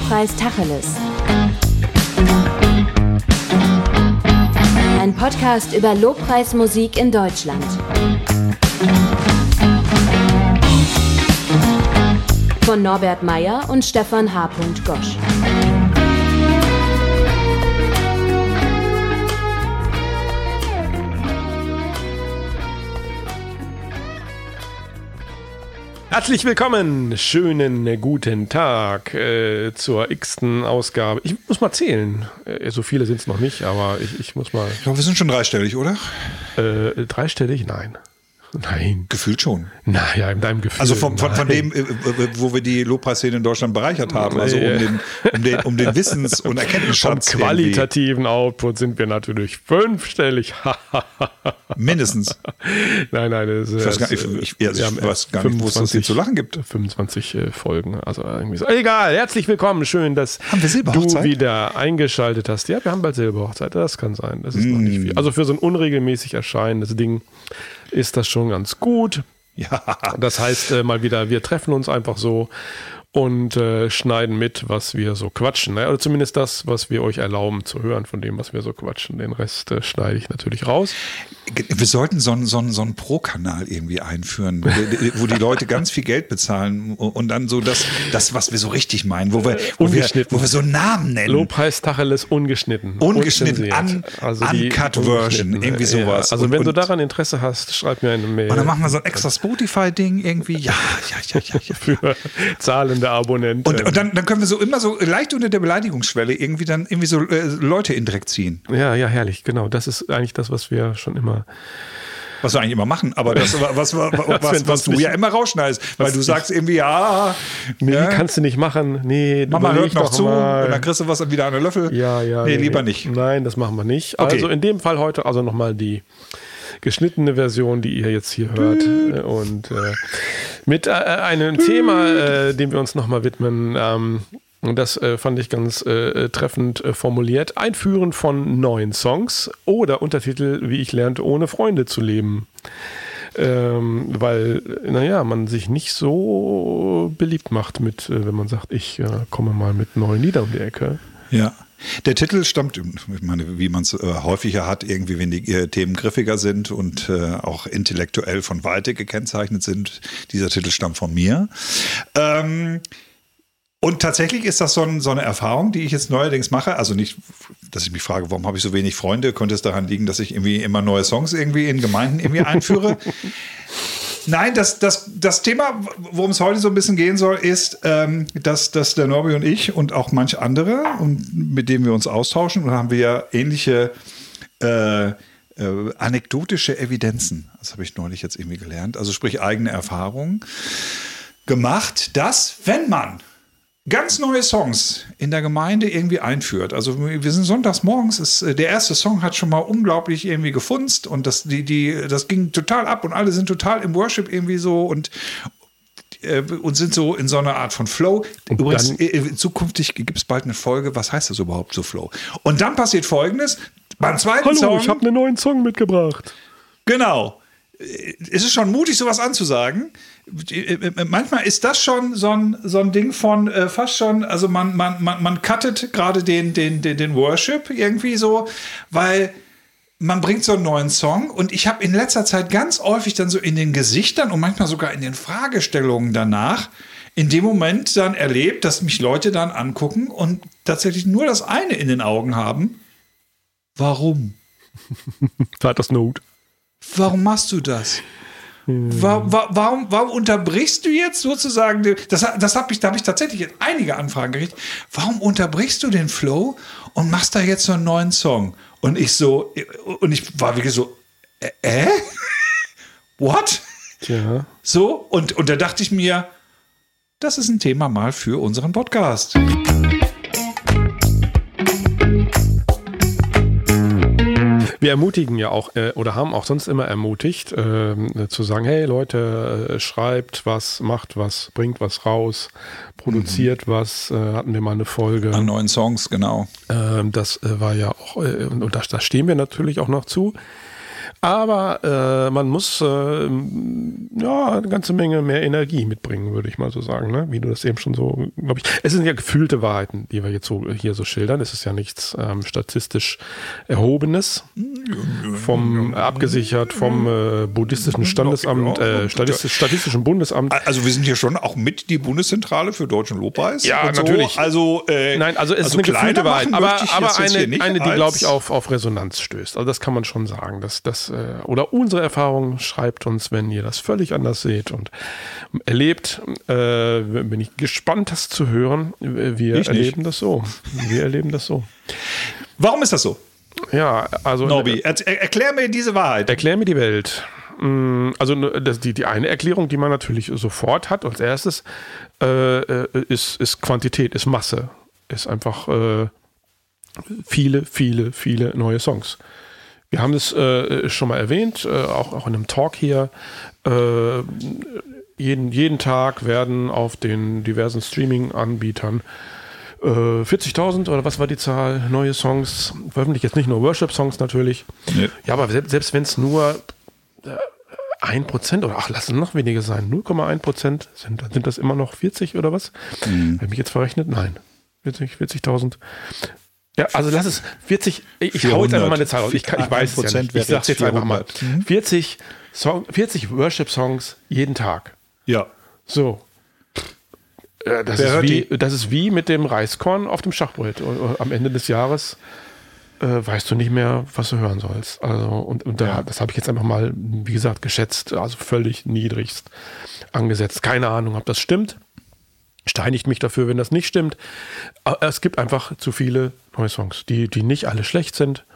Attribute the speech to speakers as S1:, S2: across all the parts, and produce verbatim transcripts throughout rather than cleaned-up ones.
S1: Lobpreis Tacheles. Ein Podcast über Lobpreismusik in Deutschland. Von Norbert Meyer und Stefan H. Gosch.
S2: Herzlich willkommen, schönen guten Tag äh, zur x-ten Ausgabe. Ich muss mal zählen, äh, so viele sind es noch nicht, aber ich, ich muss mal...
S3: Ich glaube, wir sind schon dreistellig, oder?
S2: Äh, dreistellig? Nein. Nein.
S3: Gefühlt schon.
S2: Naja, in deinem Gefühl.
S3: Also von, von, von dem, wo wir die Lobpreisszene in Deutschland bereichert haben, also um den, um den, um den Wissens- und Erkenntnisschatz.
S2: Vom qualitativen irgendwie. Output sind wir natürlich fünfstellig.
S3: Mindestens.
S2: Nein, nein. Das,
S3: ich weiß gar nicht, ich, ich, ich weiß gar nicht, wo es das hier zu lachen gibt.
S2: fünfundzwanzig äh, Folgen, also irgendwie so. Egal, herzlich willkommen, schön, dass
S3: haben wir
S2: du wieder eingeschaltet hast. Ja, wir haben bald Silberhochzeit, das kann sein. Das ist mm. noch nicht viel. Also für so ein unregelmäßig erscheinendes Ding ist das schon ganz gut.
S3: Ja.
S2: Das heißt äh, mal wieder, wir treffen uns einfach so und äh, schneiden mit, was wir so quatschen. Ne? Oder zumindest das, was wir euch erlauben zu hören von dem, was wir so quatschen. Den Rest äh, schneide ich natürlich raus.
S3: Wir sollten so einen, so einen, so einen Pro-Kanal irgendwie einführen, wo die Leute ganz viel Geld bezahlen und dann so das, das was wir so richtig meinen, wo wir, wo wir, wo wir so Namen nennen.
S2: Lobpreis Tacheles ungeschnitten.
S3: Ungeschnitten, un, also Uncut Version, irgendwie sowas.
S2: Ja, also
S3: und,
S2: wenn
S3: und,
S2: du daran Interesse hast, schreib mir eine Mail.
S3: Und dann machen wir so ein extra Spotify-Ding irgendwie. Ja, ja, ja, ja. ja.
S2: Für zahlende Abonnenten.
S3: Und, und dann, dann können wir so immer so leicht unter der Beleidigungsschwelle irgendwie dann irgendwie so äh, Leute in Dreck ziehen.
S2: Ja, ja, herrlich, genau. Das ist eigentlich das, was wir schon immer
S3: Was wir eigentlich immer machen, aber das, was, was, was, was du ja immer rausschneidest, weil du sagst irgendwie, ja,
S2: nee,
S3: ja,
S2: kannst du nicht machen, nee,
S3: Mama hört noch zu
S2: mal.
S3: Und dann kriegst du was wieder an den Löffel.
S2: Ja, ja.
S3: Nee, nee, lieber nicht.
S2: Nein, das machen wir nicht.
S3: Okay.
S2: Also in dem Fall heute also nochmal die geschnittene Version, die ihr jetzt hier hört mhm. und äh, mit äh, einem Thema, äh, dem wir uns nochmal widmen, ähm, und das äh, fand ich ganz äh, treffend äh, formuliert. Einführen von neuen Songs oder Untertitel, wie ich lernte, ohne Freunde zu leben. Ähm, weil, naja, man sich nicht so beliebt macht mit, äh, wenn man sagt, ich äh, komme mal mit neuen Liedern um die Ecke.
S3: Ja. Der Titel stammt, ich meine, wie man es äh, häufiger hat, irgendwie, wenn die äh, Themen griffiger sind und äh, auch intellektuell von Weite gekennzeichnet sind. Dieser Titel stammt von mir. Ähm, Und tatsächlich ist das so, ein, so eine Erfahrung, die ich jetzt neuerdings mache. Also nicht, dass ich mich frage, warum habe ich so wenig Freunde? Könnte es daran liegen, dass ich irgendwie immer neue Songs irgendwie in Gemeinden irgendwie einführe? Nein, das, das, das Thema, worum es heute so ein bisschen gehen soll, ist, ähm, dass, dass der Norbi und ich und auch manche andere, und mit denen wir uns austauschen, und haben wir ja ähnliche äh, äh, anekdotische Evidenzen, das habe ich neulich jetzt irgendwie gelernt, also sprich eigene Erfahrungen, gemacht, dass, wenn man ganz neue Songs in der Gemeinde irgendwie einführt. Also wir sind sonntags morgens, ist, der erste Song hat schon mal unglaublich irgendwie gefunzt und das, die, die, das ging total ab und alle sind total im Worship irgendwie so und, äh, und sind so in so einer Art von Flow. Und übrigens, äh, zukünftig gibt es bald eine Folge, was heißt das überhaupt so Flow? Und dann passiert Folgendes, beim zweiten
S2: Hallo,
S3: Song...
S2: Hallo, ich habe einen neuen Song mitgebracht.
S3: Genau. Es ist schon mutig, sowas anzusagen. Manchmal ist das schon so ein, so ein Ding von äh, fast schon, also man, man, man, man cuttet gerade den, den, den, den Worship irgendwie so, weil man bringt so einen neuen Song und ich habe in letzter Zeit ganz häufig dann so in den Gesichtern und manchmal sogar in den Fragestellungen danach in dem Moment dann erlebt, dass mich Leute dann angucken und tatsächlich nur das eine in den Augen haben. Warum?
S2: Vaters Not.
S3: Warum machst du das? Hm. Warum, warum, warum unterbrichst du jetzt sozusagen, das, das hab ich, da habe ich tatsächlich jetzt einige Anfragen gekriegt, warum unterbrichst du den Flow und machst da jetzt so einen neuen Song? Und ich so, und ich war wirklich so, äh? What?
S2: Tja.
S3: So, und, und da dachte ich mir, das ist ein Thema mal für unseren Podcast.
S2: Wir ermutigen ja auch äh, oder haben auch sonst immer ermutigt, äh, zu sagen, hey Leute, äh, schreibt was, macht was, bringt was raus, produziert mhm. was, äh, hatten wir mal eine Folge.
S3: An neuen Songs, genau.
S2: Ähm, das äh, war ja auch, äh, und da, da stehen wir natürlich auch noch zu. Aber äh, man muss äh, ja, eine ganze Menge mehr Energie mitbringen, würde ich mal so sagen, ne? Wie du das eben schon so, glaube ich. Es sind ja gefühlte Wahrheiten, die wir jetzt so hier so schildern. Es ist ja nichts ähm, statistisch Erhobenes, vom äh, abgesichert vom äh, buddhistischen Standesamt, äh, statistisch, statistischen Bundesamt.
S3: Also wir sind hier schon auch mit die Bundeszentrale für Deutschen Lobpreis.
S2: Ja,
S3: und so.
S2: natürlich.
S3: Also äh,
S2: Nein, also es
S3: also
S2: ist eine gefühlte Wahrheit, aber, aber eine, eine, die, glaube ich, auf, auf Resonanz stößt. Also das kann man schon sagen. Dass, dass, äh, oder unsere Erfahrung schreibt uns, wenn ihr das völlig anders seht und erlebt, äh, bin ich gespannt, das zu hören. Wir
S3: ich
S2: erleben
S3: nicht.
S2: das so. Wir erleben das so.
S3: Warum ist das so?
S2: Ja, also
S3: Norbi, er, erklär mir diese Wahrheit.
S2: Erklär mir die Welt. Also das, die, die eine Erklärung, die man natürlich sofort hat als erstes, äh, ist, ist Quantität, ist Masse. Ist einfach äh, viele, viele, viele neue Songs. Wir haben das äh, schon mal erwähnt, äh, auch, auch in einem Talk hier. Äh, jeden, jeden Tag werden auf den diversen Streaming-Anbietern äh, vierzigtausend oder was war die Zahl, neue Songs veröffentlicht. Jetzt nicht nur Worship-Songs natürlich. Nee. Ja, aber selbst, selbst wenn es nur ein Prozent oder ach, lass es noch weniger sein, null Komma eins Prozent, sind, sind das immer noch vierzig oder was? Mhm. Habe ich mich jetzt verrechnet? Nein. vierzig, vierzigtausend. Ja, also lass es vierzig, ich vierhundert. Hau jetzt einfach mal eine Zahl raus, ich, kann, ich weiß es ja nicht. Ich sag's jetzt einfach mal. Mhm. vierzig, Song, vierzig Worship-Songs jeden Tag.
S3: Ja.
S2: So. Das ist, wie, das ist wie mit dem Reiskorn auf dem Schachbrett. Am Ende des Jahres äh, weißt du nicht mehr, was du hören sollst. Also, und, und da, das habe ich jetzt einfach mal, wie gesagt, geschätzt, also völlig niedrigst angesetzt. Keine Ahnung, ob das stimmt. Steinigt mich dafür, wenn das nicht stimmt. Aber es gibt einfach zu viele neue Songs, die, die nicht alle schlecht sind.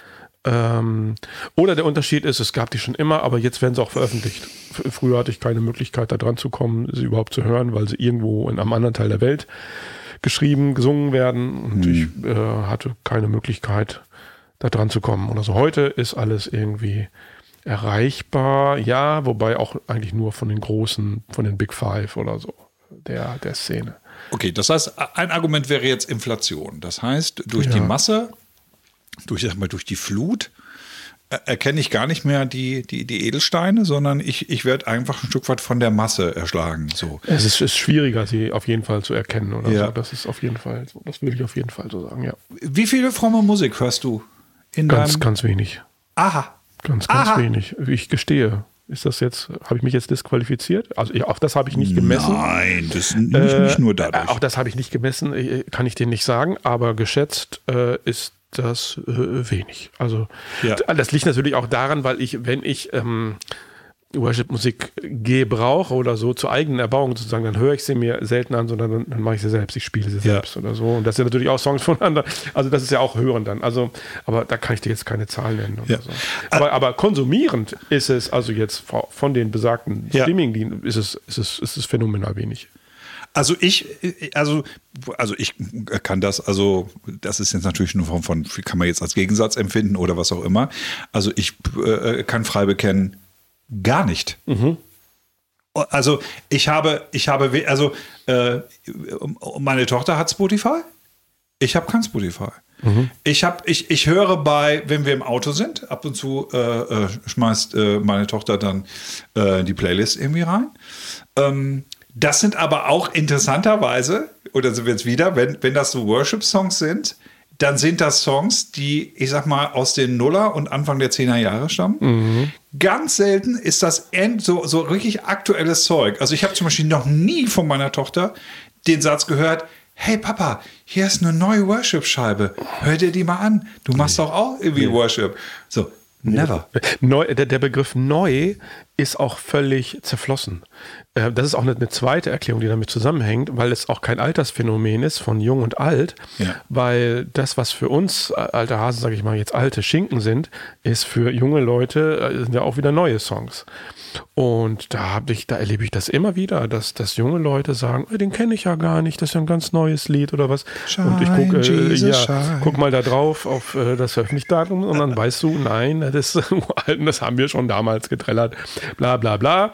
S2: Ähm, oder der Unterschied ist, es gab die schon immer, aber jetzt werden sie auch veröffentlicht. F- früher hatte ich keine Möglichkeit, da dran zu kommen, sie überhaupt zu hören, weil sie irgendwo in einem anderen Teil der Welt geschrieben, gesungen werden und hm. ich äh, hatte keine Möglichkeit, da dran zu kommen. Oder so. Heute ist alles irgendwie erreichbar, ja, wobei auch eigentlich nur von den großen, von den Big Five oder so, der, der Szene.
S3: Okay, das heißt, ein Argument wäre jetzt Inflation. Das heißt, durch ja. die Masse, durch, sag mal, durch die Flut, erkenne ich gar nicht mehr die, die, die Edelsteine, sondern ich, ich werde einfach ein Stück weit von der Masse erschlagen. So.
S2: Es ist, ist schwieriger, sie auf jeden Fall zu erkennen. Oder
S3: ja.
S2: so. Das ist auf jeden Fall so. Das würde ich auf jeden Fall so sagen, ja.
S3: Wie viele fromme Musik hörst du in
S2: Ganz,
S3: deinem...
S2: ganz wenig.
S3: Aha.
S2: Ganz, ganz
S3: Aha.
S2: wenig. Ich gestehe. Ist das jetzt, habe ich mich jetzt disqualifiziert? Also ich, auch das habe ich nicht gemessen.
S3: Nein, das nicht,
S2: äh,
S3: nicht nur dadurch.
S2: Auch das habe ich nicht gemessen, kann ich dir nicht sagen, aber geschätzt äh, ist das äh, wenig. Also ja. das liegt natürlich auch daran, weil ich, wenn ich ähm, Worship-Musik gebrauche oder so zur eigenen Erbauung sozusagen, dann höre ich sie mir selten an, sondern dann, dann mache ich sie selbst, ich spiele sie ja. selbst oder so. Und das sind natürlich auch Songs von anderen. Also das ist ja auch Hören dann. Also, aber da kann ich dir jetzt keine Zahlen nennen oder ja. so. Aber, aber konsumierend ist es, also jetzt von den besagten ja. Streaming-Diensten, ist es, ist es, ist es phänomenal wenig.
S3: Also ich, also, also ich kann das, also das ist jetzt natürlich eine Form von, kann man jetzt als Gegensatz empfinden oder was auch immer. Also ich äh, kann frei bekennen, gar nicht. Mhm. Also ich habe, ich habe, also äh, meine Tochter hat Spotify. Ich habe kein Spotify. Mhm. Ich habe, ich, ich höre bei, wenn wir im Auto sind, ab und zu äh, äh, schmeißt äh, meine Tochter dann äh, die Playlist irgendwie rein. Ähm, das sind aber auch interessanterweise, oder sind wir jetzt wieder, wenn, wenn das so Worship-Songs sind, dann sind das Songs, die, ich sag mal, aus den Nuller und Anfang der Zehner Jahre stammen. Mhm. Ganz selten ist das end, so, so richtig aktuelles Zeug. Also ich habe zum Beispiel noch nie von meiner Tochter den Satz gehört, hey Papa, hier ist eine neue Worship-Scheibe. Hör dir die mal an. Du machst nee. doch auch irgendwie nee. Worship. So, never.
S2: Neu, der, der Begriff neu ist auch völlig zerflossen. Das ist auch eine, eine zweite Erklärung, die damit zusammenhängt, weil es auch kein Altersphänomen ist von jung und alt, ja. weil das, was für uns alte Hasen, sage ich mal, jetzt alte Schinken sind, ist für junge Leute, sind ja auch wieder neue Songs. Und da habe ich, da erlebe ich das immer wieder, dass, dass junge Leute sagen, den kenne ich ja gar nicht, das ist ja ein ganz neues Lied oder was. Shine, und ich gucke äh, ja, guck mal da drauf auf äh, das Veröffentlichungsdatum und dann weißt du, nein, das ist uralt, das haben wir schon damals getrellert, bla bla bla.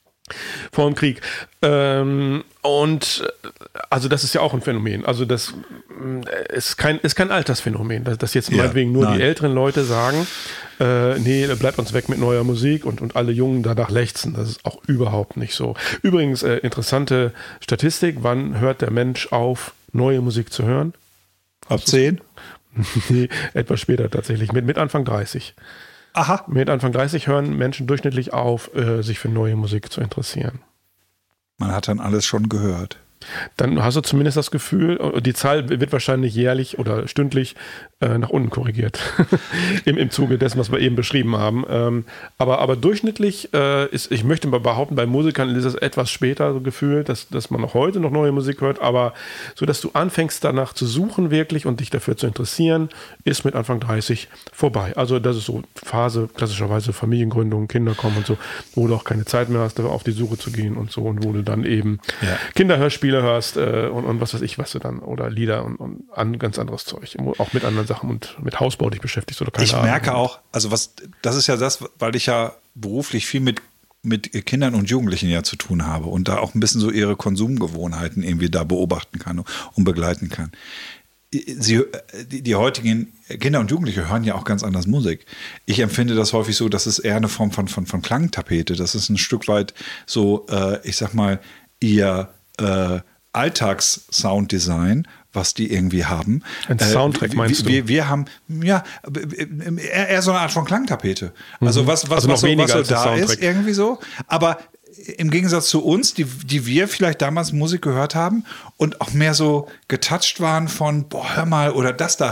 S2: Vor dem Krieg. Ähm, und also das ist ja auch ein Phänomen. Also das ist kein, ist kein Altersphänomen, dass, dass jetzt
S3: ja,
S2: meinetwegen nur
S3: nein.
S2: die älteren Leute sagen, äh, nee, bleibt uns weg mit neuer Musik und, und alle Jungen danach lechzen. Das ist auch überhaupt nicht so. Übrigens, äh, interessante Statistik, wann hört der Mensch auf, neue Musik zu hören?
S3: Ab zehn?
S2: Nee, etwas später tatsächlich, mit, mit Anfang dreißig.
S3: Aha.
S2: Mit Anfang dreißig hören Menschen durchschnittlich auf, äh, sich für neue Musik zu interessieren.
S3: Man hat dann alles schon gehört.
S2: Dann hast du zumindest das Gefühl, die Zahl wird wahrscheinlich jährlich oder stündlich äh, nach unten korrigiert. Im, Im Zuge dessen, was wir eben beschrieben haben. Ähm, aber, aber durchschnittlich äh, ist, ich möchte mal behaupten, bei Musikern ist es etwas später so gefühlt, dass, dass man auch heute noch neue Musik hört, aber so, dass du anfängst danach zu suchen wirklich und dich dafür zu interessieren, ist mit Anfang dreißig vorbei. Also das ist so Phase, klassischerweise Familiengründung, Kinder kommen und so, wo du auch keine Zeit mehr hast, auf die Suche zu gehen und so und wo du dann eben ja. Kinderhörspiele hörst äh, und, und was weiß ich, was du dann, oder Lieder und, und an, ganz anderes Zeug, auch mit anderen Sachen und mit Hausbau dich beschäftigst oder keine
S3: Ich
S2: Ahnung.
S3: merke auch, also was, das ist ja das, weil ich ja beruflich viel mit, mit Kindern und Jugendlichen ja zu tun habe und da auch ein bisschen so ihre Konsumgewohnheiten irgendwie da beobachten kann und begleiten kann. Sie, die, die heutigen Kinder und Jugendliche hören ja auch ganz anders Musik. Ich empfinde das häufig so, dass es eher eine Form von, von, von Klangtapete, das ist ein Stück weit so, äh, ich sag mal, ihr Äh, Alltags-Sounddesign, was die irgendwie haben.
S2: Ein Soundtrack, meinst
S3: wir,
S2: du?
S3: Wir, wir haben, ja, eher, eher so eine Art von Klangtapete. Also was, was,
S2: also noch
S3: was so,
S2: weniger
S3: was so
S2: als das
S3: da
S2: Soundtrack.
S3: ist, irgendwie so. Aber im Gegensatz zu uns, die, die wir vielleicht damals Musik gehört haben und auch mehr so getoucht waren von, boah, hör mal, oder das da.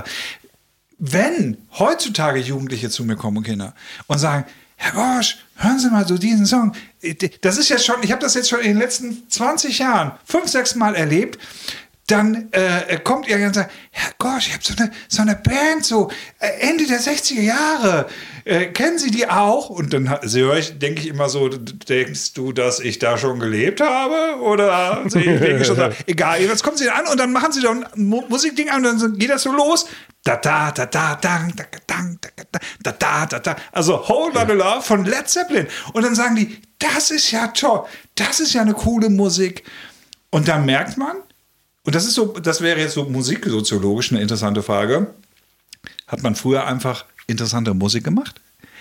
S3: Wenn heutzutage Jugendliche zu mir kommen und Kinder und sagen, Herr Gosch, hören Sie mal so diesen Song. Das ist jetzt schon, ich habe das jetzt schon in den letzten zwanzig Jahren fünf, sechs Mal erlebt. Dann äh, kommt ihr und sagt, Herr Gosch, ich habe so eine, so eine Band, so äh, Ende der sechziger Jahre. Äh, kennen Sie die auch? Und dann höre ich, denke ich immer so, denkst du, dass ich da schon gelebt habe? Oder also ich denke schon, egal, jetzt kommen Sie an und dann machen Sie doch ein Musikding an und dann geht das so los. Da da da da da da da da da da da. Also Whole Lotta Love von Led Zeppelin. Und dann sagen die, das ist ja toll, das ist ja eine coole Musik. Und dann merkt man, und das ist so, das wäre jetzt so musiksoziologisch eine interessante Frage, hat man früher einfach interessante Musik gemacht?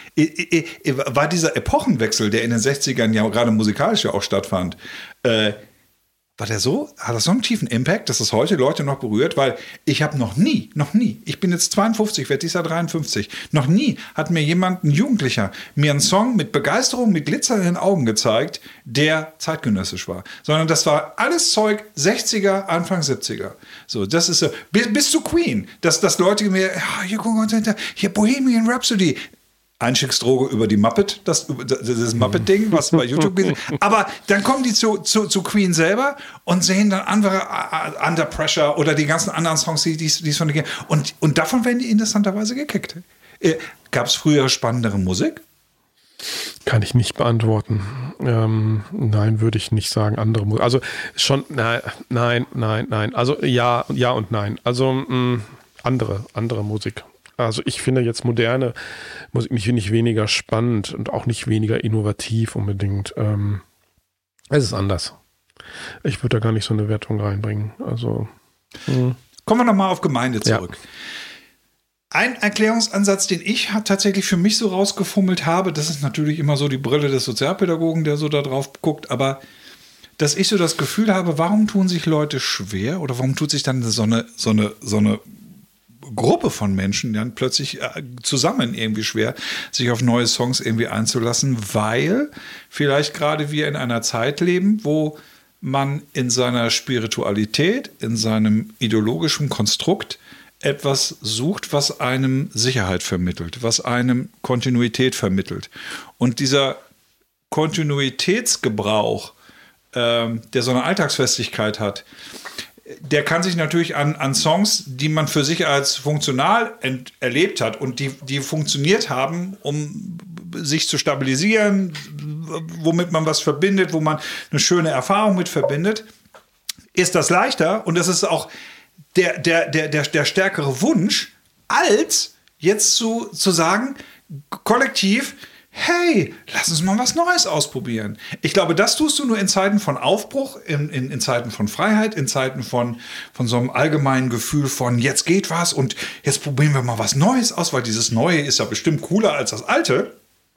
S3: War dieser Epochenwechsel, der in den sechzigern ja gerade musikalisch ja auch stattfand, äh, war der so, hat das so einen tiefen Impact, dass das heute Leute noch berührt? Weil ich habe noch nie, noch nie, ich bin jetzt zweiundfünfzig, werde dieses Jahr dreiundfünfzig, noch nie hat mir jemand, ein Jugendlicher, mir einen Song mit Begeisterung, mit Glitzer in den Augen gezeigt, der zeitgenössisch war. Sondern das war alles Zeug sechziger, Anfang siebziger. So, das ist so, bis, bis zu Queen, dass, dass Leute mir, ja, hier, guck mal, hier Bohemian Rhapsody, Einstiegsdroge über die Muppet, das, das Muppet-Ding, was bei YouTube geht. Aber dann kommen die zu, zu, zu Queen selber und sehen dann andere uh, Under Pressure oder die ganzen anderen Songs, die es von denen gibt. Und, und davon werden die interessanterweise gekickt. Äh, Gab es früher spannendere Musik?
S2: Kann ich nicht beantworten. Ähm, nein, würde ich nicht sagen. Andere Musik. Also schon, nein, nein, nein, nein. Also ja, ja und nein. Also mh, andere, andere Musik. Also ich finde jetzt moderne Musik nicht, nicht weniger spannend und auch nicht weniger innovativ unbedingt. Ähm, es ist anders. Ich würde da gar nicht so eine Wertung reinbringen. Also mh.
S3: Kommen wir nochmal auf Gemeinde zurück. Ja. Ein Erklärungsansatz, den ich tatsächlich für mich so rausgefummelt habe, das ist natürlich immer so die Brille des Sozialpädagogen, der so da drauf guckt, aber dass ich so das Gefühl habe, warum tun sich Leute schwer oder warum tut sich dann so eine, so eine, so eine Gruppe von Menschen dann plötzlich zusammen irgendwie schwer, sich auf neue Songs irgendwie einzulassen, weil vielleicht gerade wir in einer Zeit leben, wo man in seiner Spiritualität, in seinem ideologischen Konstrukt etwas sucht, was einem Sicherheit vermittelt, was einem Kontinuität vermittelt. Und dieser Kontinuitätsgebrauch, äh, der so eine Alltagsfestigkeit hat, der kann sich natürlich an, an Songs, die man für sich als funktional ent- erlebt hat und die, die funktioniert haben, um sich zu stabilisieren, womit man was verbindet, wo man eine schöne Erfahrung mit verbindet, ist das leichter und das ist auch der, der, der, der, der stärkere Wunsch, als jetzt zu, zu sagen, kollektiv, hey, lass uns mal was Neues ausprobieren. Ich glaube, das tust du nur in Zeiten von Aufbruch, in, in, in Zeiten von Freiheit, in Zeiten von, von so einem allgemeinen Gefühl von jetzt geht was und jetzt probieren wir mal was Neues aus, weil dieses Neue ist ja bestimmt cooler als das Alte.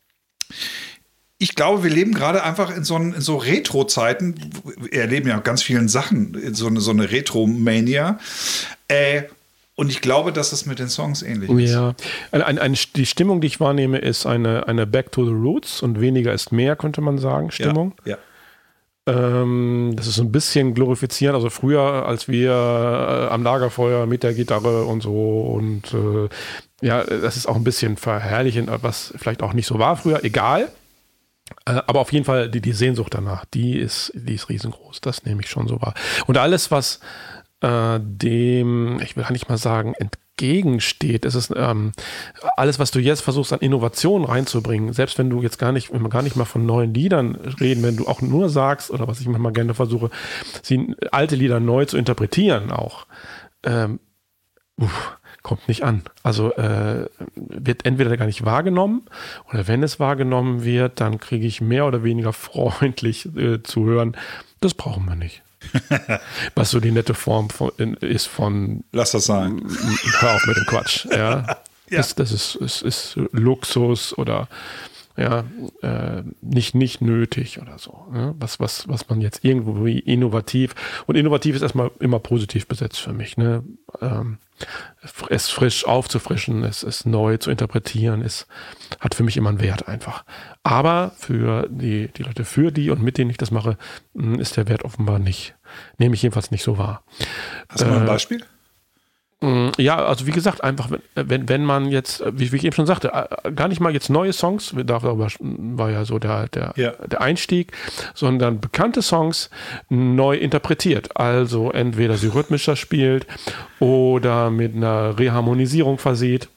S3: Ich glaube, wir leben gerade einfach in so, in so Retro-Zeiten. Wir erleben ja ganz vielen Sachen, so eine, so eine Retro-Mania. Äh, Und ich glaube, dass es mit den Songs ähnlich ist.
S2: Ja, eine, eine, die Stimmung, die ich wahrnehme, ist eine, eine Back to the Roots und weniger ist mehr, könnte man sagen, Stimmung.
S3: Ja,
S2: ja. Ähm, das ist so ein bisschen glorifizieren. Also früher, als wir äh, am Lagerfeuer mit der Gitarre und so und äh, ja, das ist auch ein bisschen verherrlichend, was vielleicht auch nicht so war früher, egal. Äh, aber auf jeden Fall, die, die Sehnsucht danach, die ist, die ist riesengroß. Das nehme ich schon so wahr. Und alles, was Äh, dem, ich will gar nicht mal sagen, entgegensteht. Es ist ähm, alles, was du jetzt versuchst an Innovationen reinzubringen, selbst wenn du jetzt gar nicht, wenn wir gar nicht mal von neuen Liedern reden, wenn du auch nur sagst, oder was ich manchmal gerne versuche, sie alte Lieder neu zu interpretieren auch, ähm, uff, kommt nicht an. Also äh, wird entweder gar nicht wahrgenommen oder wenn es wahrgenommen wird, dann kriege ich mehr oder weniger freundlich äh, zu hören, das brauchen wir nicht. Was so die nette Form von, ist von
S3: lass das sein.
S2: Hör auf mit dem Quatsch. Ja. ja. Das, das ist, ist, ist Luxus oder ja, äh, nicht, nicht nötig oder so. Ja. Was, was, was man jetzt irgendwo wie innovativ und innovativ ist erstmal immer positiv besetzt für mich. Ne? Ähm, es frisch aufzufrischen, es, es neu zu interpretieren, es hat für mich immer einen Wert einfach. Aber für die, die Leute, für die und mit denen ich das mache, ist der Wert offenbar nicht. Nehme ich jedenfalls nicht so wahr.
S3: Hast du mal ein Beispiel?
S2: Ja, also wie gesagt, einfach, wenn, wenn man jetzt, wie, wie ich eben schon sagte, gar nicht mal jetzt neue Songs, darüber war ja so der, der, ja. der Einstieg, sondern bekannte Songs neu interpretiert. Also entweder sie rhythmischer spielt oder mit einer Reharmonisierung versieht,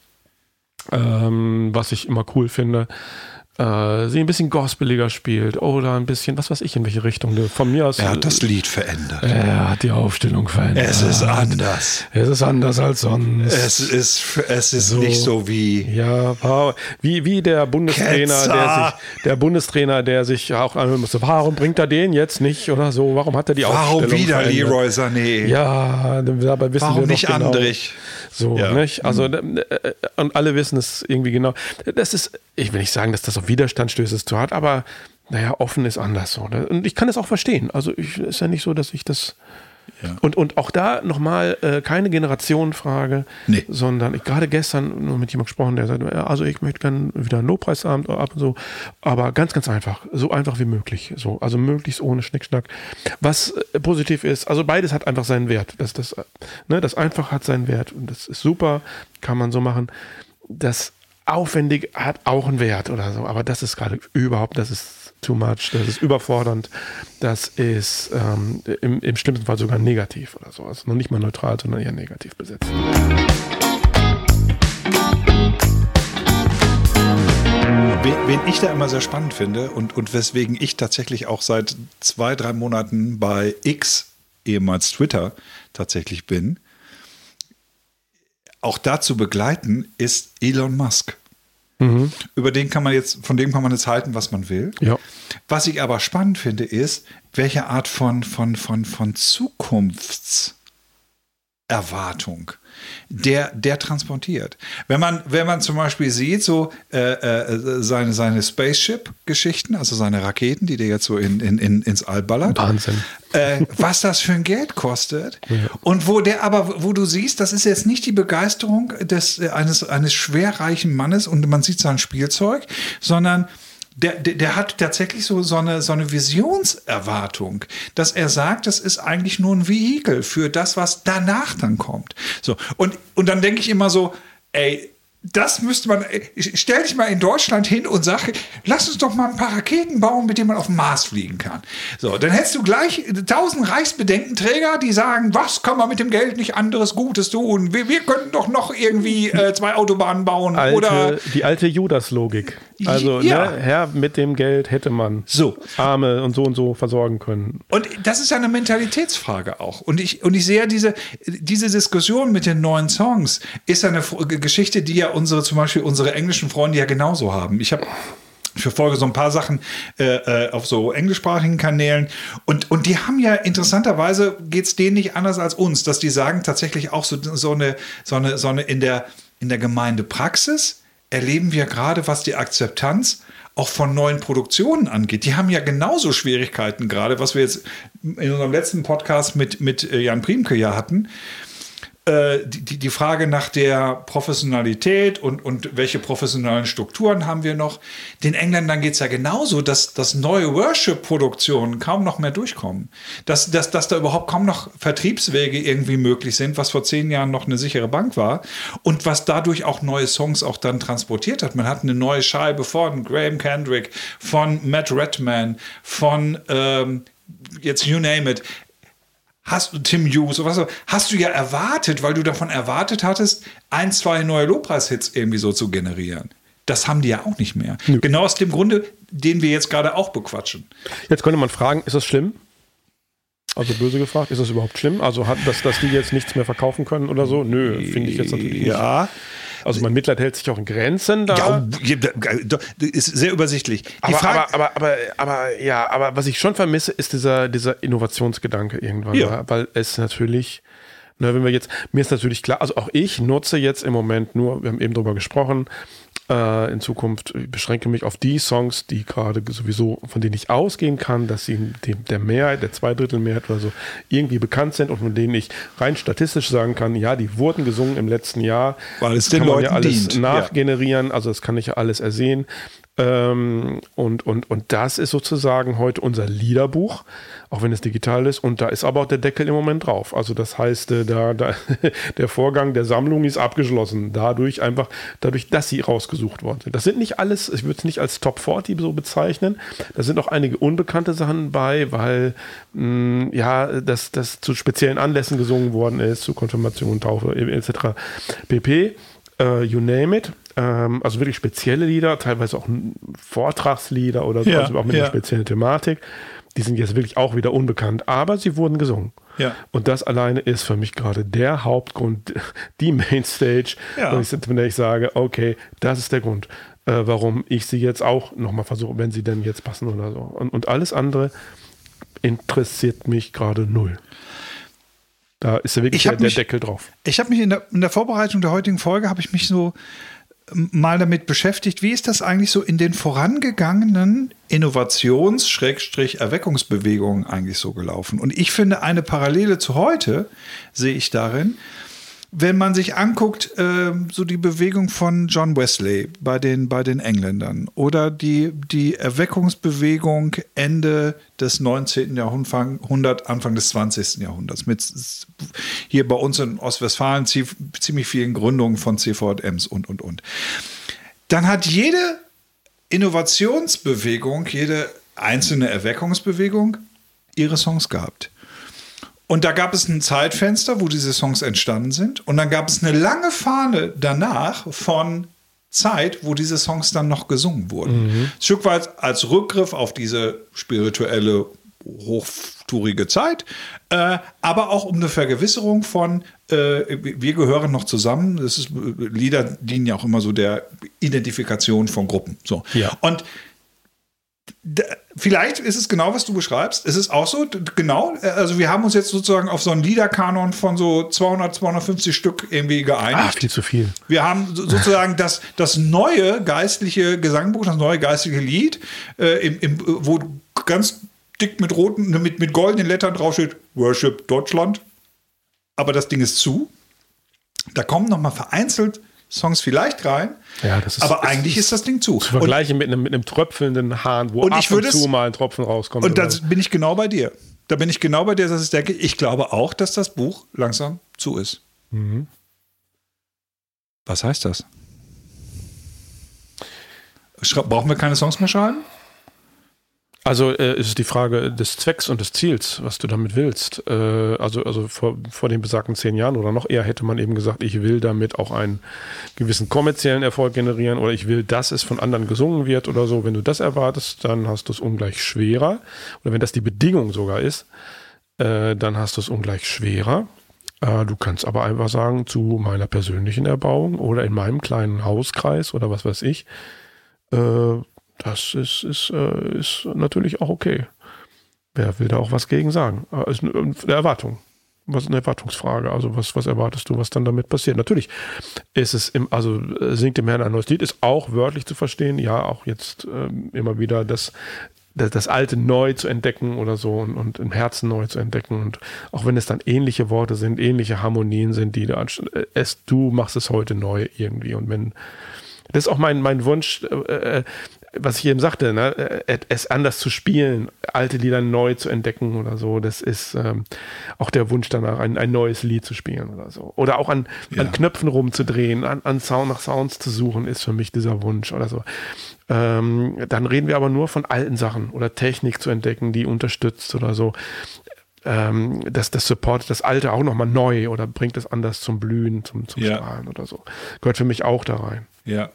S2: ähm, was ich immer cool finde. Äh, sie ein bisschen gospeliger spielt oder ein bisschen, was weiß ich, in welche Richtung. Von mir aus.
S3: Er hat das Lied verändert.
S2: Er hat die Aufstellung verändert.
S3: Es ist anders.
S2: Es ist anders als sonst.
S3: Es ist, es ist so, nicht so wie.
S2: Ja, wie, wie der Bundestrainer, der sich, der Bundestrainer, der sich auch anhören musste. Warum bringt er den jetzt nicht oder so? Warum hat er die Aufstellung
S3: Warum wieder
S2: verändert?
S3: Leroy Sané?
S2: Ja, dabei wissen
S3: Warum
S2: wir
S3: nicht
S2: genau.
S3: Andrich?
S2: So, ja. Nicht? Also, und alle wissen es irgendwie genau. Das ist, ich will nicht sagen, dass das auf Widerstand stößt, ist zu hart, aber naja, offen ist anders so. Ne? Und ich kann das auch verstehen. Also, ich, ist ja nicht so, dass ich das. Ja. Und, und auch da nochmal äh, keine Generationenfrage, nee. sondern ich gerade gestern nur mit jemandem gesprochen, der sagt, ja, also ich möchte gerne wieder einen Lobpreisabend ab und so, aber ganz, ganz einfach, so einfach wie möglich, so, also möglichst ohne Schnickschnack. Was äh, positiv ist, also beides hat einfach seinen Wert, das, das, ne, das einfach hat seinen Wert und das ist super, kann man so machen. Das aufwendig hat auch einen Wert oder so, aber das ist gerade überhaupt, das ist too much, das ist überfordernd, das ist ähm, im, im schlimmsten Fall sogar negativ oder so. Also noch nicht mal neutral, sondern eher negativ besetzt.
S3: Wen, wen ich da immer sehr spannend finde und, und weswegen ich tatsächlich auch seit zwei, drei Monaten bei X, ehemals Twitter, tatsächlich bin, auch dazu begleiten, ist Elon Musk. Mhm. Über den kann man jetzt, von dem kann man jetzt halten, was man will.
S2: Ja.
S3: Was ich aber spannend finde, ist, welche Art von, von, von, von Zukunftserwartung der, der transportiert. Wenn man, wenn man zum Beispiel sieht, so äh, äh, seine, seine Spaceship-Geschichten, also seine Raketen, die der jetzt so in, in, in, ins All ballert.
S2: Wahnsinn.
S3: Äh, was das für ein Geld kostet. Ja. Und wo der aber, wo du siehst, das ist jetzt nicht die Begeisterung des, eines, eines schwerreichen Mannes und man sieht sein Spielzeug, sondern Der, der, der hat tatsächlich so, so, eine, so eine Visionserwartung, dass er sagt, das ist eigentlich nur ein Vehikel für das, was danach dann kommt. So, und, und dann denke ich immer so, ey, das müsste man, stell dich mal in Deutschland hin und sag, lass uns doch mal ein paar Raketen bauen, mit denen man auf den Mars fliegen kann. So, dann hättest du gleich tausend Reichsbedenkenträger, die sagen, was kann man mit dem Geld nicht anderes Gutes tun? Wir, wir könnten doch noch irgendwie äh, zwei Autobahnen bauen.
S2: Alte,
S3: oder
S2: die alte Judas-Logik. Also, ja. ne, Herr, mit dem Geld hätte man
S3: so
S2: Arme und so und so versorgen können.
S3: Und das ist ja eine Mentalitätsfrage auch. Und ich, und ich sehe diese, diese Diskussion mit den neuen Songs ist eine Geschichte, die ja unsere, zum Beispiel unsere englischen Freunde ja genauso haben. Ich habe Ich verfolge so ein paar Sachen äh, auf so englischsprachigen Kanälen und, und die haben ja interessanterweise, geht es denen nicht anders als uns, dass die sagen tatsächlich auch so, so eine, so eine, so eine in der, in der Gemeindepraxis erleben wir gerade, was die Akzeptanz auch von neuen Produktionen angeht. Die haben ja genauso Schwierigkeiten gerade, was wir jetzt in unserem letzten Podcast mit, mit Jan Priemke ja hatten. Die, die Frage nach der Professionalität und, und welche professionellen Strukturen haben wir noch. Den Engländern geht es ja genauso, dass, dass neue Worship-Produktionen kaum noch mehr durchkommen. Dass, dass, dass da überhaupt kaum noch Vertriebswege irgendwie möglich sind, was vor zehn Jahren noch eine sichere Bank war und was dadurch auch neue Songs auch dann transportiert hat. Man hat eine neue Scheibe von Graham Kendrick, von Matt Redman, von ähm, jetzt you name it. Hast du Tim Hughes oder was, hast du ja erwartet, weil du davon erwartet hattest, ein, zwei neue Lobpreishits irgendwie so zu generieren. Das haben die ja auch nicht mehr. Nö. Genau aus dem Grunde, den wir jetzt gerade auch bequatschen.
S2: Jetzt könnte man fragen, ist das schlimm? Also böse gefragt, ist das überhaupt schlimm? Also hat das, dass die jetzt nichts mehr verkaufen können oder so? Nö, finde ich jetzt natürlich nicht.
S3: Ja.
S2: Also mein Mitleid hält sich auch in Grenzen da.
S3: Ja, ist sehr übersichtlich. Die
S2: aber,
S3: Frage,
S2: aber, aber, aber, aber, ja, aber was ich schon vermisse, ist dieser, dieser Innovationsgedanke irgendwann.
S3: Ja.
S2: Weil es natürlich, ne, wenn wir jetzt, mir ist natürlich klar, also auch ich nutze jetzt im Moment nur, wir haben eben drüber gesprochen, äh, in Zukunft, ich beschränke mich auf die Songs, die gerade sowieso, von denen ich ausgehen kann, dass sie dem, der Mehrheit, der Zweidrittelmehrheit oder so irgendwie bekannt sind und von denen ich rein statistisch sagen kann, ja, die wurden gesungen im letzten Jahr.
S3: Weil es
S2: das
S3: den
S2: kann man
S3: Leuten
S2: ja alles
S3: dient.
S2: nachgenerieren, also das kann ich ja alles ersehen. Ähm, und, und, und das ist sozusagen heute unser Liederbuch, auch wenn es digital ist. Und da ist aber auch der Deckel im Moment drauf. Also das heißt, äh, da, da der Vorgang der Sammlung ist abgeschlossen. Dadurch einfach, dadurch, dass sie rausgesucht worden sind. Das sind nicht alles, ich würde es nicht als Top vierzig so bezeichnen. Da sind auch einige unbekannte Sachen bei, weil mh, ja, das, das zu speziellen Anlässen gesungen worden ist, zu Konfirmation, Taufe et cetera pp. Uh, you name it. Ähm, also wirklich spezielle Lieder, teilweise auch Vortragslieder oder so,
S3: ja,
S2: also auch mit
S3: ja.
S2: einer speziellen Thematik. Die sind jetzt wirklich auch wieder unbekannt, aber sie wurden gesungen.
S3: Ja.
S2: Und das alleine ist für mich gerade der Hauptgrund, die Mainstage,
S3: ja.
S2: ich, mit der ich sage, okay, das ist der Grund, äh, warum ich sie jetzt auch nochmal versuche, wenn sie denn jetzt passen oder so. Und, und alles andere interessiert mich gerade null. Da ist ja wirklich der, der
S3: mich,
S2: Deckel drauf.
S3: Ich habe mich in der, in der Vorbereitung der heutigen Folge, habe ich mich so mal damit beschäftigt, wie ist das eigentlich so in den vorangegangenen Innovations-Erweckungsbewegungen eigentlich so gelaufen? Und ich finde, eine Parallele zu heute sehe ich darin, wenn man sich anguckt, äh, so die Bewegung von John Wesley bei den, bei den Engländern oder die, die Erweckungsbewegung Ende des neunzehnten. Jahrhunderts, Anfang des zwanzigsten. Jahrhunderts, mit hier bei uns in Ostwestfalen ziemlich vielen Gründungen von C V J Ms und, und, und. Dann hat jede Innovationsbewegung, jede einzelne Erweckungsbewegung ihre Songs gehabt. Und da gab es ein Zeitfenster, wo diese Songs entstanden sind. Und dann gab es eine lange Fahne danach von Zeit, wo diese Songs dann noch gesungen wurden. Mhm. Ein Stück weit als Rückgriff auf diese spirituelle, hochtourige Zeit, äh, aber auch um eine Vergewisserung von, äh, wir gehören noch zusammen. Das ist, Lieder dienen ja auch immer so der Identifikation von Gruppen. So.
S2: Ja.
S3: Und vielleicht ist es genau, was du beschreibst. Es ist auch so, genau. Also wir haben uns jetzt sozusagen auf so einen Liederkanon von so zweihundert, zweihundertfünfzig Stück irgendwie geeinigt.
S2: Ach, viel zu viel.
S3: Wir haben sozusagen das, das neue geistliche Gesangbuch, das neue geistliche Lied, äh, im, im, wo ganz dick mit roten, mit, mit goldenen Lettern draufsteht, Worship Deutschland. Aber das Ding ist zu. Da kommen noch mal vereinzelt Songs vielleicht rein,
S2: ja, das ist,
S3: aber eigentlich ist, ist das Ding zu.
S2: Zu vergleichen mit einem, mit einem tröpfelnden Hahn, wo
S3: und
S2: ab
S3: ich
S2: und
S3: es,
S2: zu mal ein Tropfen rauskommt.
S3: Und da bin ich genau bei dir. Da bin ich genau bei dir, dass ich denke, ich glaube auch, dass das Buch langsam zu ist.
S2: Mhm.
S3: Was heißt das? Brauchen wir keine Songs mehr schreiben?
S2: Also äh, ist es die Frage des Zwecks und des Ziels, was du damit willst. Äh, also also vor, vor den besagten zehn Jahren oder noch eher hätte man eben gesagt, ich will damit auch einen gewissen kommerziellen Erfolg generieren oder ich will, dass es von anderen gesungen wird oder so. Wenn du das erwartest, dann hast du es ungleich schwerer. Oder wenn das die Bedingung sogar ist, äh, dann hast du es ungleich schwerer. Äh, du kannst aber einfach sagen, zu meiner persönlichen Erbauung oder in meinem kleinen Hauskreis oder was weiß ich, äh, Das ist, ist, äh, ist natürlich auch okay. Wer will da auch was gegen sagen? Aber ist eine, eine Erwartung. Was ist eine Erwartungsfrage? Also was, was erwartest du, was dann damit passiert? Natürlich ist es, im, also singt dem Herrn ein neues Lied, ist auch wörtlich zu verstehen. Ja, auch jetzt ähm, immer wieder das, das, das Alte neu zu entdecken oder so und, und im Herzen neu zu entdecken. Und auch wenn es dann ähnliche Worte sind, ähnliche Harmonien sind, die da, es, du machst es heute neu irgendwie. Und wenn, das ist auch mein, mein Wunsch, äh, was ich eben sagte, ne, es anders zu spielen, alte Lieder neu zu entdecken oder so, das ist ähm, auch der Wunsch danach, ein, ein neues Lied zu spielen oder so. Oder auch an, ja. an Knöpfen rumzudrehen, an, an Sound nach Sounds zu suchen, ist für mich dieser Wunsch oder so. Ähm, dann reden wir aber nur von alten Sachen oder Technik zu entdecken, die unterstützt oder so. Ähm, das, das supportet das Alte auch nochmal neu oder bringt es anders zum Blühen, zum, zum
S3: ja.
S2: Strahlen oder so. Gehört für mich auch da rein.
S3: Ja.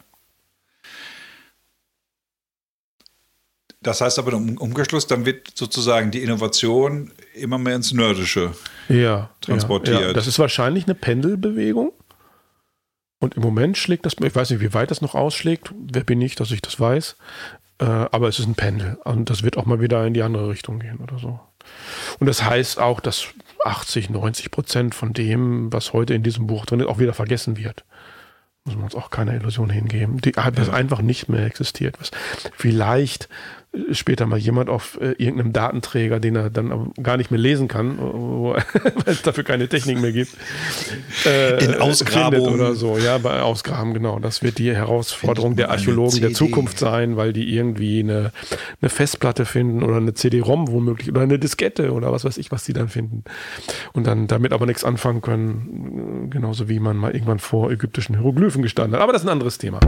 S3: Das heißt aber im Umkehrschluss, dann wird sozusagen die Innovation immer mehr ins Nerdische
S2: ja,
S3: transportiert.
S2: Ja, ja. Das ist wahrscheinlich eine Pendelbewegung. Und im Moment schlägt das, ich weiß nicht, wie weit das noch ausschlägt. Wer bin ich, dass ich das weiß? Äh, aber es ist ein Pendel. Und das wird auch mal wieder in die andere Richtung gehen oder so. Und das heißt auch, dass achtzig, neunzig Prozent von dem, was heute in diesem Buch drin ist, auch wieder vergessen wird. Muss man uns auch keine Illusion hingeben. Die hat das einfach nicht mehr existiert. Was vielleicht später mal jemand auf äh, irgendeinem Datenträger, den er dann gar nicht mehr lesen kann, weil es dafür keine Technik mehr gibt, äh,
S3: in Ausgrabungen
S2: oder so. Ja, bei Ausgraben, genau. Das wird die Herausforderung der Archäologen der Zukunft sein, weil die irgendwie eine, eine Festplatte finden oder eine C D-ROM womöglich oder eine Diskette oder was weiß ich, was die dann finden. Und dann damit aber nichts anfangen können, genauso wie man mal irgendwann vor ägyptischen Hieroglyphen gestanden hat. Aber das ist ein anderes Thema.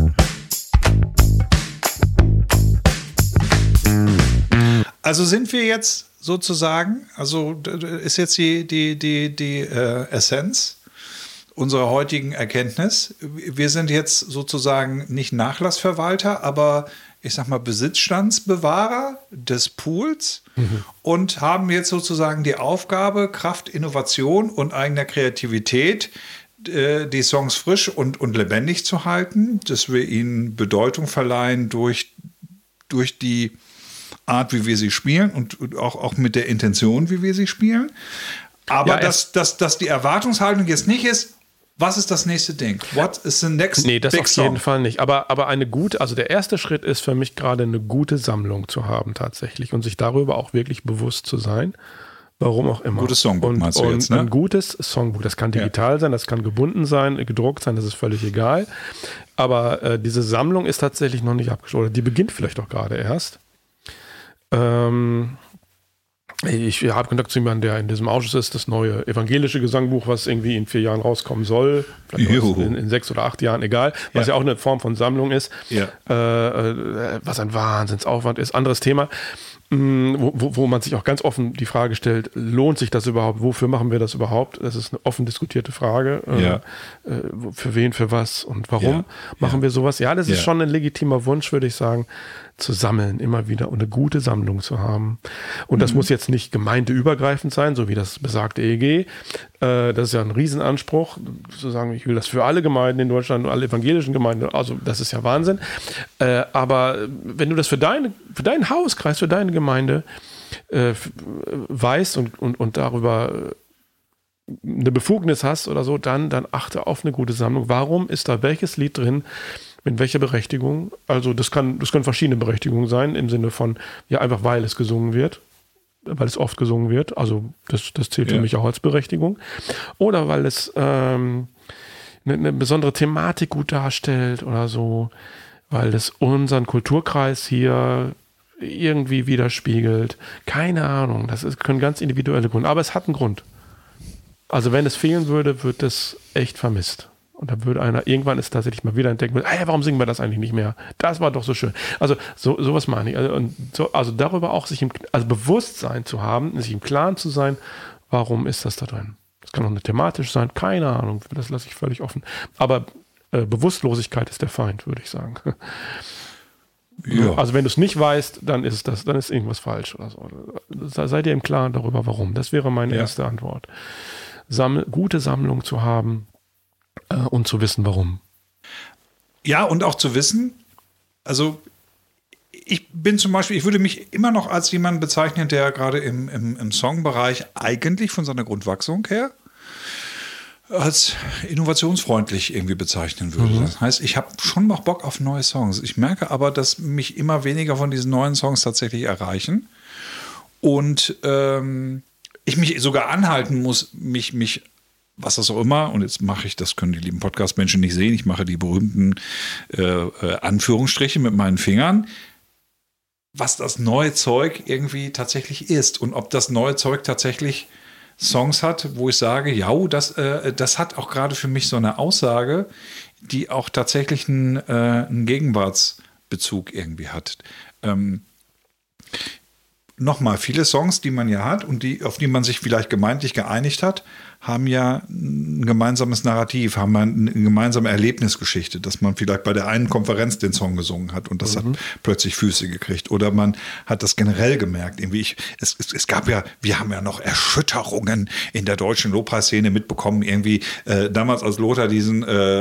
S3: Also sind wir jetzt sozusagen, also ist jetzt die, die, die, die äh, Essenz unserer heutigen Erkenntnis. Wir sind jetzt sozusagen nicht Nachlassverwalter, aber ich sag mal Besitzstandsbewahrer des Pools mhm. und haben jetzt sozusagen die Aufgabe, Kraft, Innovation und eigener Kreativität äh, die Songs frisch und, und lebendig zu halten, dass wir ihnen Bedeutung verleihen durch, durch die Art, wie wir sie spielen und auch, auch mit der Intention, wie wir sie spielen. Aber ja, dass, dass, dass die Erwartungshaltung jetzt nicht ist, was ist das nächste Ding? What is the next
S2: Nee, das
S3: big
S2: auf
S3: song?
S2: jeden Fall nicht. Aber, aber eine gute, also der erste Schritt ist für mich gerade eine gute Sammlung zu haben tatsächlich und sich darüber auch wirklich bewusst zu sein. Warum auch immer.
S3: Gutes Songbuch
S2: und,
S3: meinst du
S2: und
S3: jetzt, ne?
S2: Ein gutes Songbuch. Das kann digital ja. sein, das kann gebunden sein, gedruckt sein, das ist völlig egal. Aber äh, diese Sammlung ist tatsächlich noch nicht abgeschlossen. Oder die beginnt vielleicht auch gerade erst. Ähm, ich habe Kontakt zu jemandem, der in diesem Ausschuss ist, das neue evangelische Gesangbuch, was irgendwie in vier Jahren rauskommen soll, vielleicht in, in sechs oder acht Jahren, egal, was ja, ja auch eine Form von Sammlung ist,
S3: ja.
S2: äh, was ein Wahnsinnsaufwand ist, anderes Thema. Wo, wo, wo man sich auch ganz offen die Frage stellt, lohnt sich das überhaupt? Wofür machen wir das überhaupt? Das ist eine offen diskutierte Frage.
S3: Ja.
S2: Äh, für wen, für was und warum
S3: ja.
S2: machen
S3: ja.
S2: wir sowas? Ja, das
S3: ja.
S2: ist schon ein legitimer Wunsch, würde ich sagen, zu sammeln, immer wieder und eine gute Sammlung zu haben. Und das mhm. muss jetzt nicht gemeindeübergreifend sein, so wie das besagte E E G. Äh, das ist ja ein Riesenanspruch, zu sagen, ich will das für alle Gemeinden in Deutschland, alle evangelischen Gemeinden, also das ist ja Wahnsinn. Äh, aber wenn du das für, deine, für deinen Hauskreis, für deine Gemeinde äh, weißt und, und, und darüber eine Befugnis hast oder so, dann, dann achte auf eine gute Sammlung. Warum ist da welches Lied drin, mit welcher Berechtigung? Also das kann, das können verschiedene Berechtigungen sein, im Sinne von, ja, einfach weil es gesungen wird, weil es oft gesungen wird, also das, das zählt ja. für mich auch als Berechtigung. Oder weil es ähm, eine, eine besondere Thematik gut darstellt oder so, weil es unseren Kulturkreis hier irgendwie widerspiegelt. Keine Ahnung, das ist, können ganz individuelle Gründe, aber es hat einen Grund. Also wenn es fehlen würde, wird es echt vermisst. Und da würde einer, irgendwann ist tatsächlich mal wieder entdecken, hey, warum singen wir das eigentlich nicht mehr? Das war doch so schön. Also so, sowas meine ich. Also, und so, also darüber auch sich im, also Bewusstsein zu haben, sich im Klaren zu sein, warum ist das da drin? Das kann auch eine thematisch sein, keine Ahnung, das lasse ich völlig offen. Aber äh, Bewusstlosigkeit ist der Feind, würde ich sagen. Ja. Also wenn du es nicht weißt, dann ist das, dann ist irgendwas falsch oder so. Seid ihr im Klaren darüber, warum? Das wäre meine ja. erste Antwort. Sammel, gute Sammlung zu haben, und zu wissen, warum.
S3: Ja, und auch zu wissen, also ich bin zum Beispiel, ich würde mich immer noch als jemanden bezeichnen, der gerade im, im, im Songbereich eigentlich von seiner Grundwachsung her als innovationsfreundlich irgendwie bezeichnen würde. Mhm. Das heißt, ich habe schon noch Bock auf neue Songs. Ich merke aber, dass mich immer weniger von diesen neuen Songs tatsächlich erreichen und ähm, ich mich sogar anhalten muss, mich, mich, was das auch immer, und jetzt mache ich, das können die lieben Podcast-Menschen nicht sehen, ich mache die berühmten äh, äh, Anführungsstriche mit meinen Fingern, was das neue Zeug irgendwie tatsächlich ist und ob das neue Zeug tatsächlich Songs hat, wo ich sage, ja, das, äh, das hat auch gerade für mich so eine Aussage, die auch tatsächlich einen, äh, einen Gegenwartsbezug irgendwie hat. Ähm, Nochmal, viele Songs, die man ja hat und die, auf die man sich vielleicht gemeintlich geeinigt hat, haben ja ein gemeinsames Narrativ, haben eine gemeinsame Erlebnisgeschichte, dass man vielleicht bei der einen Konferenz den Song gesungen hat und das mhm. hat plötzlich Füße gekriegt. Oder man hat das generell gemerkt. Irgendwie ich, es, es, es gab ja, wir haben ja noch Erschütterungen in der deutschen Lobpreisszene mitbekommen. Irgendwie äh, damals, als Lothar diesen äh,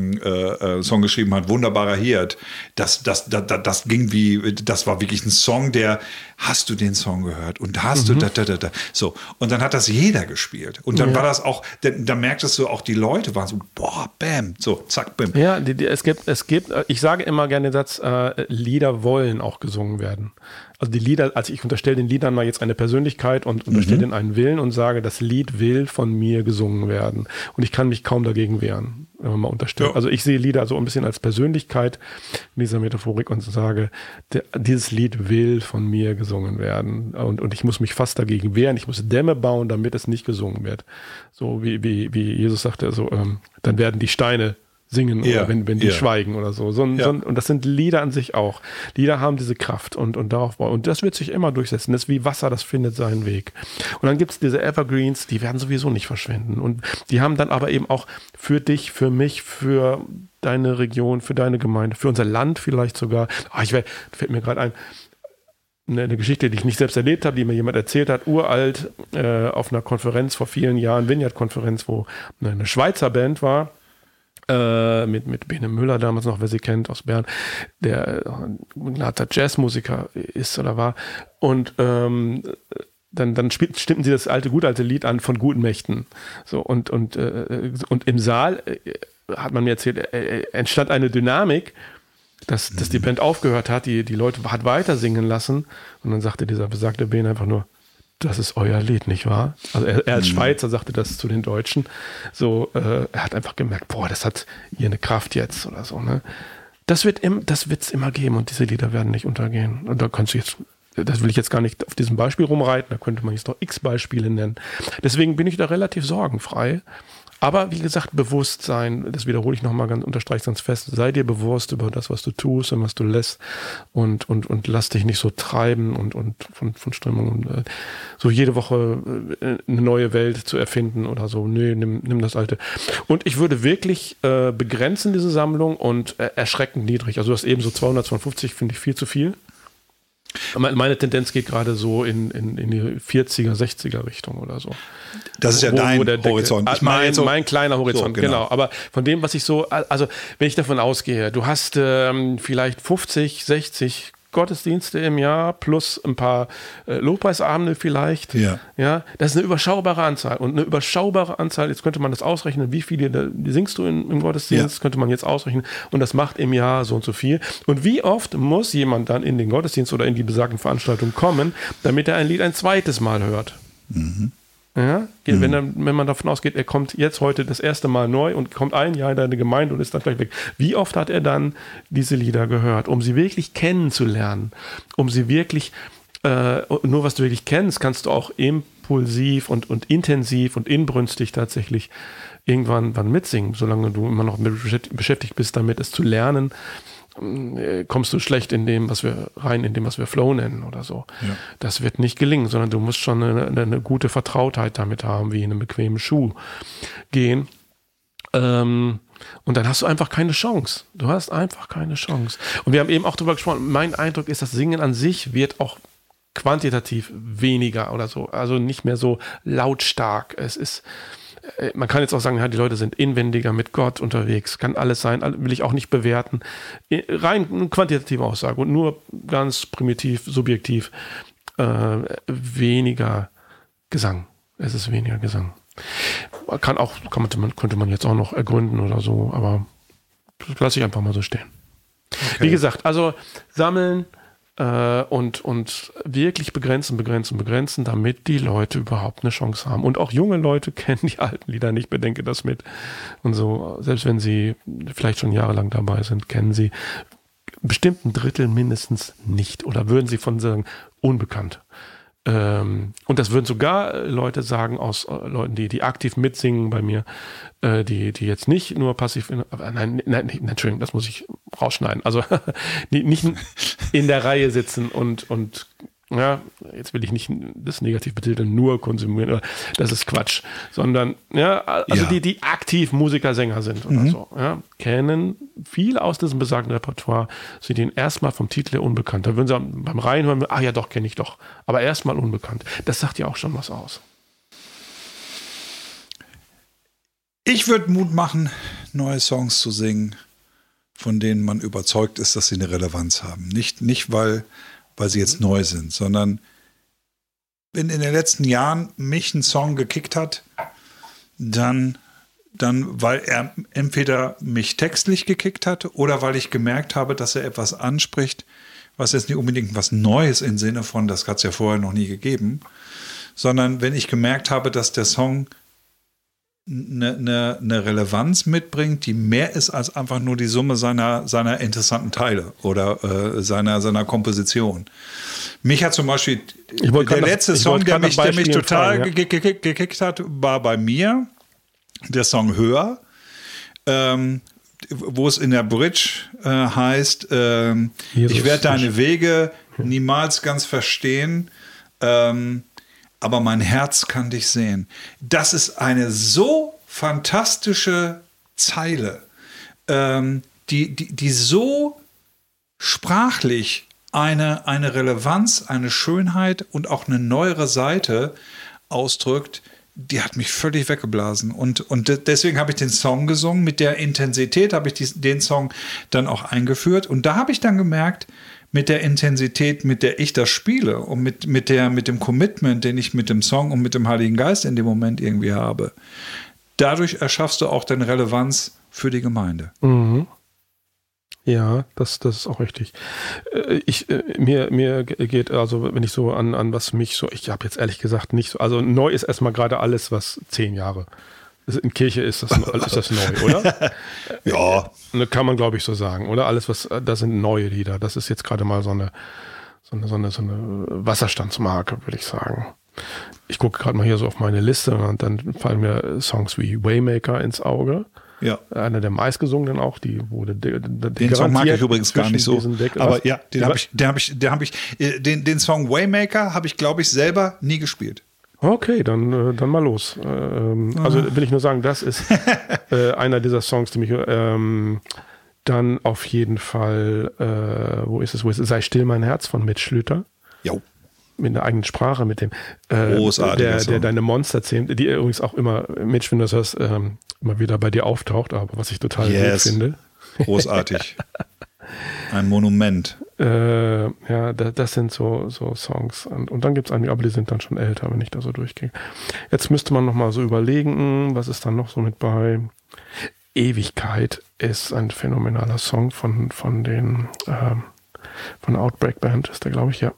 S3: äh, Song geschrieben hat, Wunderbarer Hirt, das, das, das, das ging wie, das war wirklich ein Song, der, hast du den Song gehört? Und hast mhm. du, da, da, da, da. So. Und dann hat das jeder gespielt. Und dann ja. war das auch, da, da merktest du auch, die Leute waren so, boah, bam, so, zack, bam.
S2: Ja, die, die, es gibt, es gibt, ich sage immer gerne den Satz, äh, Lieder wollen auch gesungen werden. Also die Lieder, also ich unterstelle den Liedern mal jetzt eine Persönlichkeit und unterstelle mhm. denen einen Willen und sage, das Lied will von mir gesungen werden. Und ich kann mich kaum dagegen wehren, wenn man mal unterstellt. Ja. Also ich sehe Lieder so ein bisschen als Persönlichkeit in dieser Metaphorik und sage, der, dieses Lied will von mir gesungen werden. Und, und ich muss mich fast dagegen wehren. Ich muss Dämme bauen, damit es nicht gesungen wird. So wie, wie, wie Jesus sagte, so, ähm, dann werden die Steine singen, ja, oder wenn, wenn die ja. schweigen oder so. so, ja. so und das sind Lieder an sich auch. Lieder haben diese Kraft und, und darauf bauen. Und das wird sich immer durchsetzen. Das ist wie Wasser, das findet seinen Weg. Und dann gibt es diese Evergreens, die werden sowieso nicht verschwinden. Und die haben dann aber eben auch für dich, für mich, für deine Region, für deine Gemeinde, für unser Land vielleicht sogar. Oh, ich werd, fällt mir gerade ein, eine Geschichte, die ich nicht selbst erlebt habe, die mir jemand erzählt hat, uralt, äh, auf einer Konferenz vor vielen Jahren, Vineyard-Konferenz, wo eine Schweizer Band war, Äh, mit, mit Bene Müller damals noch, wer sie kennt, aus Bern, der ein glatter Jazzmusiker ist oder war. Und ähm, dann, dann spielten, stimmten sie das alte, gut alte Lied an von guten Mächten. So, und, und, äh, und im Saal, äh, hat man mir erzählt, äh, entstand eine Dynamik, dass, dass die Band aufgehört hat, die, die Leute hat weiter singen lassen. Und dann sagte dieser besagte Bene einfach nur, das ist euer Lied, nicht wahr? Also er, er als Schweizer sagte das zu den Deutschen. So, äh, er hat einfach gemerkt, boah, das hat hier eine Kraft jetzt oder so. Ne? Das wird im, das wird's immer geben und diese Lieder werden nicht untergehen. Und da kannst du jetzt, das will ich jetzt gar nicht auf diesem Beispiel rumreiten, da könnte man jetzt noch x Beispiele nennen. Deswegen bin ich da relativ sorgenfrei. Aber wie gesagt, Bewusstsein, das wiederhole ich nochmal ganz, unterstreiche ganz fest, sei dir bewusst über das, was du tust und was du lässt und, und, und lass dich nicht so treiben und, und von, von Strömungen, so jede Woche eine neue Welt zu erfinden oder so. Nö, nimm, nimm das Alte. Und ich würde wirklich äh, begrenzen diese Sammlung und äh, erschreckend niedrig. Also das eben so zweihundertzweiundfünfzig finde ich viel zu viel. Meine Tendenz geht gerade so in, in, in die vierziger, sechziger Richtung oder so.
S3: Das ist ja wo, dein wo der Horizont.
S2: Ich mein, so, mein kleiner Horizont, so, genau. genau. Aber von dem, was ich so, also wenn ich davon ausgehe, du hast ähm, vielleicht fünfzig, sechzig Gottesdienste im Jahr plus ein paar äh, Lobpreisabende vielleicht.
S3: Ja.
S2: Ja, das ist eine überschaubare Anzahl. Und eine überschaubare Anzahl, jetzt könnte man das ausrechnen, wie viele da, die singst du in, im Gottesdienst, ja. könnte man jetzt ausrechnen. Und das macht im Jahr so und so viel. Und wie oft muss jemand dann in den Gottesdienst oder in die besagten Veranstaltungen kommen, damit er ein Lied ein zweites Mal hört? Mhm. Ja, mhm. wenn, dann, wenn man davon ausgeht, er kommt jetzt heute das erste Mal neu und kommt ein Jahr in deine Gemeinde und ist dann gleich weg. Wie oft hat er dann diese Lieder gehört, um sie wirklich kennenzulernen, um sie wirklich, äh, nur was du wirklich kennst, kannst du auch impulsiv und, und intensiv und inbrünstig tatsächlich irgendwann wann mitsingen, solange du immer noch beschäftigt bist damit, es zu lernen. Kommst du schlecht in dem, was wir rein in dem, was wir Flow nennen oder so. Ja. Das wird nicht gelingen, sondern du musst schon eine, eine gute Vertrautheit damit haben, wie in einem bequemen Schuh gehen. Ähm, und dann hast du einfach keine Chance. Du hast einfach keine Chance. Und wir haben eben auch darüber gesprochen, mein Eindruck ist, das Singen an sich wird auch quantitativ weniger oder so, also nicht mehr so lautstark. Es ist man kann jetzt auch sagen, ja, die Leute sind inwendiger mit Gott unterwegs, kann alles sein, will ich auch nicht bewerten. Rein eine quantitative Aussage und nur ganz primitiv, subjektiv, äh, weniger Gesang. Es ist weniger Gesang. Kann auch, kann man, könnte man jetzt auch noch ergründen oder so, aber das lasse ich einfach mal so stehen. Okay. Wie gesagt, also sammeln, Und, und wirklich begrenzen, begrenzen, begrenzen, damit die Leute überhaupt eine Chance haben. Und auch junge Leute kennen die alten Lieder nicht, bedenke das mit. Und so, selbst wenn sie vielleicht schon jahrelang dabei sind, kennen sie bestimmt ein Drittel mindestens nicht. Oder würden sie von sagen, unbekannt. Ähm, und das würden sogar Leute sagen, aus äh, Leuten, die, die aktiv mitsingen bei mir, äh, die, die jetzt nicht nur passiv, in, äh, nein, nein, nein, Entschuldigung, das muss ich rausschneiden. Also die nicht in der Reihe sitzen und, und ja, jetzt will ich nicht das negativ betiteln, nur konsumieren, das ist Quatsch, sondern ja, also ja. die, die aktiv Musiker, Sänger sind oder mhm. so, ja, kennen viel aus diesem besagten Repertoire, sind ihnen erstmal vom Titel her unbekannt. Da würden sie beim Reinhören, ah ja doch, kenne ich doch, aber erstmal unbekannt. Das sagt ja auch schon was aus.
S3: Ich würde Mut machen, neue Songs zu singen, von denen man überzeugt ist, dass sie eine Relevanz haben. Nicht, nicht weil weil sie jetzt neu sind, sondern wenn in den letzten Jahren mich ein Song gekickt hat, dann, dann weil er entweder mich textlich gekickt hat oder weil ich gemerkt habe, dass er etwas anspricht, was jetzt nicht unbedingt was Neues im Sinne von, das hat es ja vorher noch nie gegeben, sondern wenn ich gemerkt habe, dass der Song eine, eine, eine Relevanz mitbringt, die mehr ist als einfach nur die Summe seiner, seiner interessanten Teile oder äh, seiner, seiner Komposition. Mich hat zum Beispiel der letzte das, Song, der mich, der mich total fragen, ja. gekickt, gekickt hat, war bei mir der Song Höher, ähm, wo es in der Bridge äh, heißt, äh, ich werde deine Wege niemals ganz verstehen, ähm, aber mein Herz kann dich sehen. Das ist eine so fantastische Zeile, ähm, die, die, die so sprachlich eine, eine Relevanz, eine Schönheit und auch eine neuere Seite ausdrückt, die hat mich völlig weggeblasen. Und, und deswegen habe ich den Song gesungen. Mit der Intensität habe ich die, den Song dann auch eingeführt. Und da habe ich dann gemerkt, mit der Intensität, mit der ich das spiele und mit, mit, der, mit dem Commitment, den ich mit dem Song und mit dem Heiligen Geist in dem Moment irgendwie habe, dadurch erschaffst du auch deine Relevanz für die Gemeinde.
S2: Mhm. Ja, das, das ist auch richtig. Ich, mir, mir geht, also wenn ich so an, an was mich so, ich habe jetzt ehrlich gesagt nicht so, also neu ist erstmal gerade alles, was zehn Jahre in Kirche ist, das, ist das neu, oder?
S3: Ja.
S2: Kann man, glaube ich, so sagen, oder? Alles, was, das sind neue Lieder. Das ist jetzt gerade mal so eine, so eine, so eine, so eine Wasserstandsmarke, würde ich sagen. Ich gucke gerade mal hier so auf meine Liste und dann fallen mir Songs wie Waymaker ins Auge.
S3: Ja.
S2: Einer der meistgesungenen auch, die wurde de, de,
S3: den Song mag ich übrigens gar nicht so.
S2: Deck,
S3: aber ja, den habe ich, den habe ich, den habe ich, den, den Song Waymaker habe ich, glaube ich, selber nie gespielt.
S2: Okay, dann, dann mal los. Ähm, ah. Also will ich nur sagen, das ist äh, einer dieser Songs, die mich ähm, dann auf jeden Fall, äh, wo ist es, wo ist es? Sei still mein Herz von Mitch Schlüter.
S3: Jo.
S2: Mit der eigenen Sprache, mit dem äh, der, der deine Monster zähmt, die übrigens auch immer, Mitch, wenn du das hörst, ähm, immer wieder bei dir auftaucht, aber was ich total
S3: yes.
S2: gut finde.
S3: Großartig. Ein Monument.
S2: Äh, ja, da, das sind so, so Songs. Und, und dann gibt es einige, aber die sind dann schon älter, wenn ich da so durchgehe. Jetzt müsste man nochmal so überlegen, was ist dann noch so mit bei? Ewigkeit ist ein phänomenaler Song von, von den ähm, von der Outbreak Band, ist der, glaube ich, ja.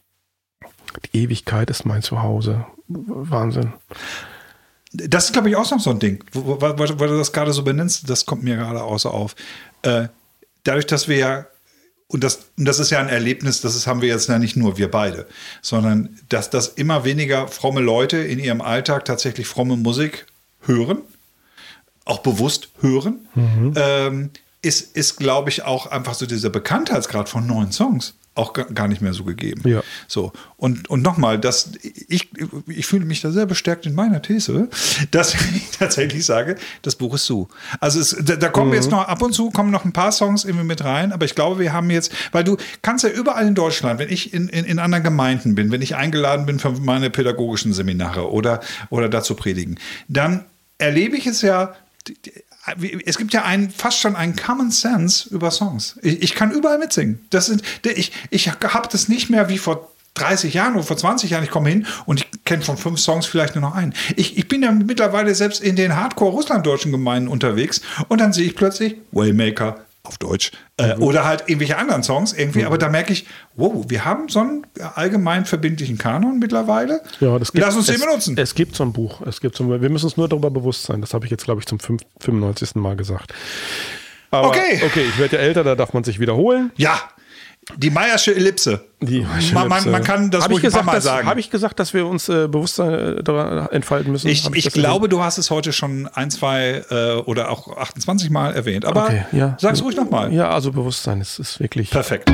S2: Die Ewigkeit ist mein Zuhause. Wahnsinn.
S3: Das ist, glaube ich, auch noch so ein Ding, weil du das gerade so benennst, das kommt mir gerade außer auf. Äh, dadurch, dass wir ja, und das, und das ist ja ein Erlebnis, das ist, haben wir jetzt ja nicht nur wir beide, sondern dass, dass immer weniger fromme Leute in ihrem Alltag tatsächlich fromme Musik hören, auch bewusst hören, mhm. ähm, ist, ist glaube ich, auch einfach so dieser Bekanntheitsgrad von neuen Songs auch gar nicht mehr so gegeben.
S2: Ja.
S3: So. Und, und nochmal, dass ich, ich fühle mich da sehr bestärkt in meiner These, dass ich tatsächlich sage, das Buch ist zu. Also es, da, da kommen mhm. jetzt noch ab und zu kommen noch ein paar Songs irgendwie mit rein, aber ich glaube, wir haben jetzt, weil du kannst ja überall in Deutschland, wenn ich in, in, in anderen Gemeinden bin, wenn ich eingeladen bin für meine pädagogischen Seminare oder, oder dazu predigen, dann erlebe ich es ja, es gibt ja einen, fast schon einen Common Sense über Songs. Ich, ich kann überall mitsingen. Das sind, ich ich habe das nicht mehr wie vor dreißig Jahren oder vor zwanzig Jahren. Ich komme hin und ich kenne von fünf Songs vielleicht nur noch einen. Ich, ich bin ja mittlerweile selbst in den Hardcore-Russlanddeutschen Gemeinden unterwegs und dann sehe ich plötzlich Waymaker auf Deutsch äh, mhm. oder halt irgendwelche anderen Songs irgendwie. Mhm. Aber da merke ich, wow, wir haben so einen allgemein verbindlichen Kanon mittlerweile.
S2: Ja, das gibt,
S3: Lass uns den
S2: es,
S3: benutzen.
S2: Es gibt so ein Buch. Es gibt so ein, wir müssen uns nur darüber bewusst sein. Das habe ich jetzt, glaube ich, zum fünfundneunzigsten Mal gesagt. Aber,
S3: okay.
S2: Okay, ich werde ja älter, da darf man sich wiederholen.
S3: Ja. Die Meyersche Ellipse.
S2: Die Meyersche
S3: man, man, man kann das ruhig ein paar Mal sagen.
S2: Habe ich gesagt, dass wir uns äh, Bewusstsein äh, entfalten müssen?
S3: Ich, ich, ich glaube, du hast es heute schon ein, zwei äh, oder auch achtundzwanzig Mal erwähnt. Aber
S2: okay, ja.
S3: sag's ruhig nochmal.
S2: Ja, also Bewusstsein ist, ist wirklich...
S3: Perfekt.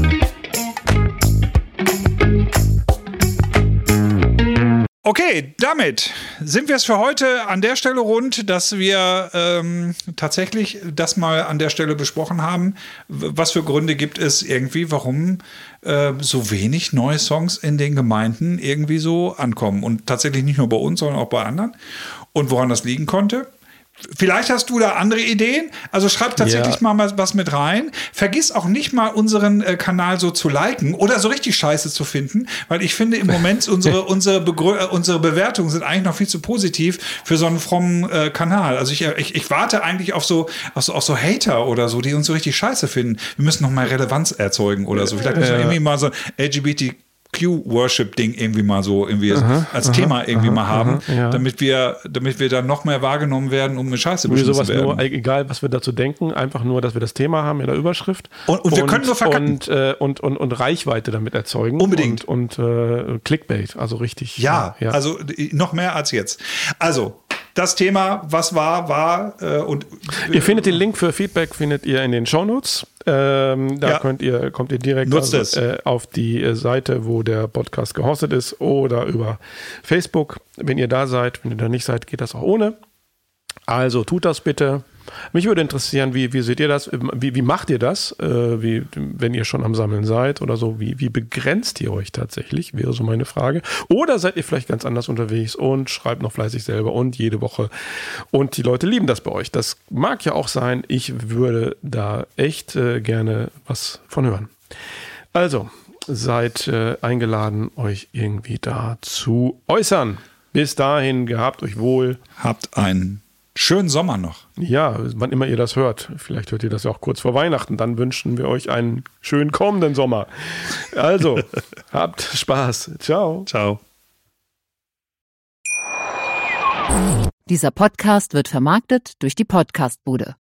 S3: Okay, damit sind wir es für heute an der Stelle rund, dass wir ähm, tatsächlich das mal an der Stelle besprochen haben. Was für Gründe gibt es irgendwie, warum äh, so wenig neue Songs in den Gemeinden irgendwie so ankommen? Und tatsächlich nicht nur bei uns, sondern auch bei anderen. Und woran das liegen konnte? Vielleicht hast du da andere Ideen. Also schreib tatsächlich ja. mal was mit rein. Vergiss auch nicht mal unseren äh, Kanal so zu liken oder so richtig scheiße zu finden, weil ich finde im Moment unsere, unsere, Begrü- unsere Bewertungen sind eigentlich noch viel zu positiv für so einen frommen äh, Kanal. Also ich, ich, ich warte eigentlich auf so, auf so, auf so Hater oder so, die uns so richtig scheiße finden. Wir müssen noch mal Relevanz erzeugen oder so. Vielleicht müssen wir irgendwie mal so L G B T Q-Worship-Ding irgendwie mal so irgendwie aha, als aha, Thema irgendwie aha, mal haben, aha, ja. damit wir, damit wir dann noch mehr wahrgenommen werden, um mit Scheiße beschissen zu werden.
S2: Nur, egal, was wir dazu denken, einfach nur, dass wir das Thema haben in der Überschrift.
S3: Und, und wir und, können nur verkacken.
S2: Und, äh, und, und, und Reichweite damit erzeugen.
S3: Unbedingt.
S2: Und, und äh, Clickbait, also richtig.
S3: Ja, ja, also noch mehr als jetzt. Also, das Thema, was war, war äh, und
S2: ihr findet den Link für Feedback findet ihr in den Shownotes. Ähm, da ja. könnt ihr, kommt ihr direkt also, äh, auf die äh, Seite, wo der Podcast gehostet ist oder über Facebook. Wenn ihr da seid, wenn ihr da nicht seid, geht das auch ohne. Also tut das bitte. Mich würde interessieren, wie, wie seht ihr das? Wie, wie macht ihr das, äh, wie, wenn ihr schon am Sammeln seid oder so? Wie, wie begrenzt ihr euch tatsächlich, wäre so meine Frage. Oder seid ihr vielleicht ganz anders unterwegs und schreibt noch fleißig selber und jede Woche und die Leute lieben das bei euch. Das mag ja auch sein. Ich würde da echt äh, gerne was von hören. Also, seid äh, eingeladen, euch irgendwie da zu äußern. Bis dahin, gehabt euch wohl.
S3: Habt einen schönen Sommer noch.
S2: Ja, wann immer ihr das hört. Vielleicht hört ihr das ja auch kurz vor Weihnachten. Dann wünschen wir euch einen schönen kommenden Sommer. Also, habt Spaß. Ciao.
S3: Ciao.
S4: Dieser Podcast wird vermarktet durch die Podcastbude.